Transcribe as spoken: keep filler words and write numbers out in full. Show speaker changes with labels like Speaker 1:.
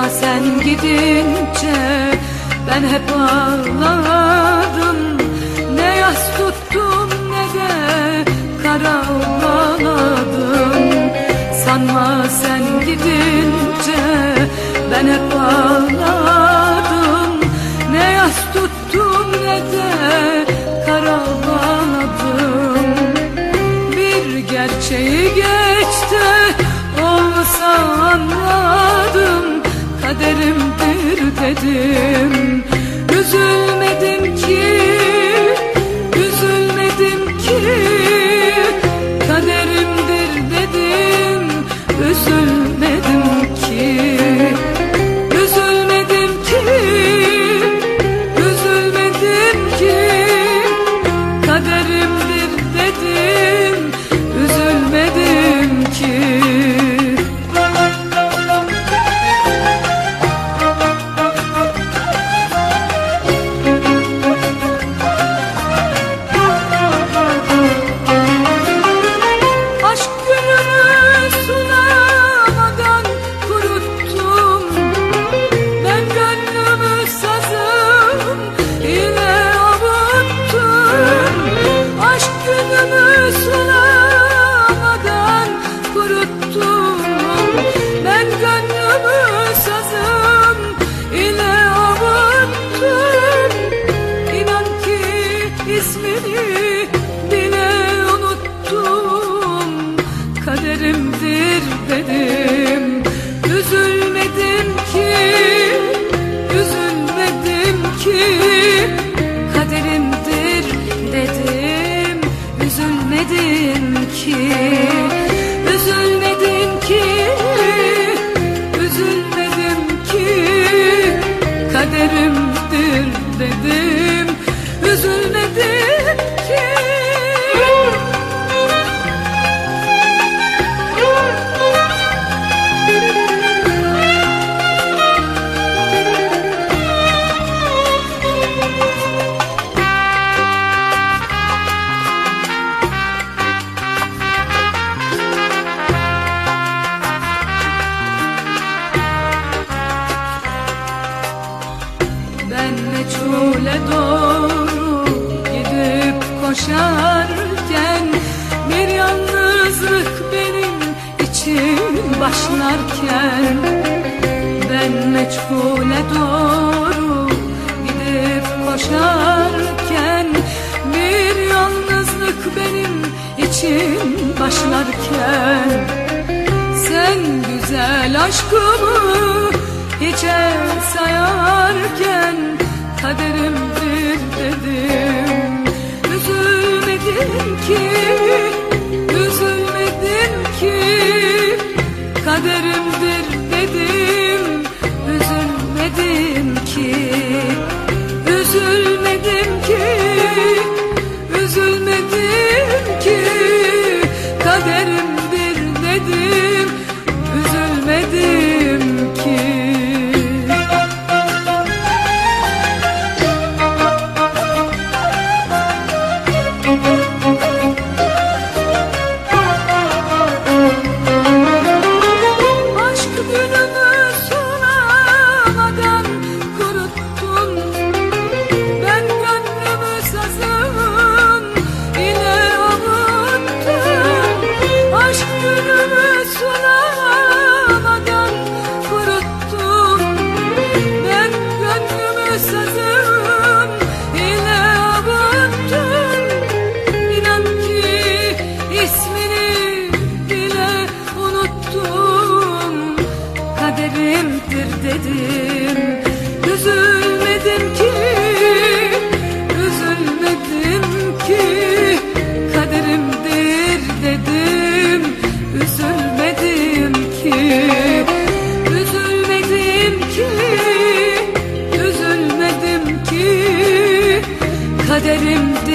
Speaker 1: Sanma sen gidince ben hep ağladım. Ne yas tuttum ne de kara ağladım. Sanma sen gidince ben hep ağladım. Ne yas tuttum ne de kara ağladım. Bir gerçeği geçti olsa anladım. Kaderimdir dedim. Üzülmedim ki, üzülmedim ki. Kaderimdir dedim. Üzülmedim ki, üzülmedim ki, üzülmedim ki. Kaderimdir dedim. Üzülmedim ki. İsmini bile unuttum. Kaderimdir dedim. Üzülmedim ki, üzülmedim ki. Kaderimdir dedim. Üzülmedim ki, üzülmedim ki, üzülmedim ki. Kaderimdir dedim. Üzülmedim ki. Ben meçhule doğru gidip koşarken, bir yalnızlık benim için başlarken. Ben meçhule doğru gidip koşarken, bir yalnızlık benim için başlarken. Sen güzel aşkımı hiçe sayarken, kaderimdir dedim. Üzülmedim ki, üzülmedim ki. Kaderimdir dedim. Üzülmedim ki, üzülmedim ki, üzülmedim ki. Kaderimdir dedim. Üzülmedim ki. Kaderimdir dedim. Üzülmedim ki, üzülmedim ki. Kaderimdir dedim. Üzülmedim ki, üzülmedim ki, üzülmedim ki. Kaderimdir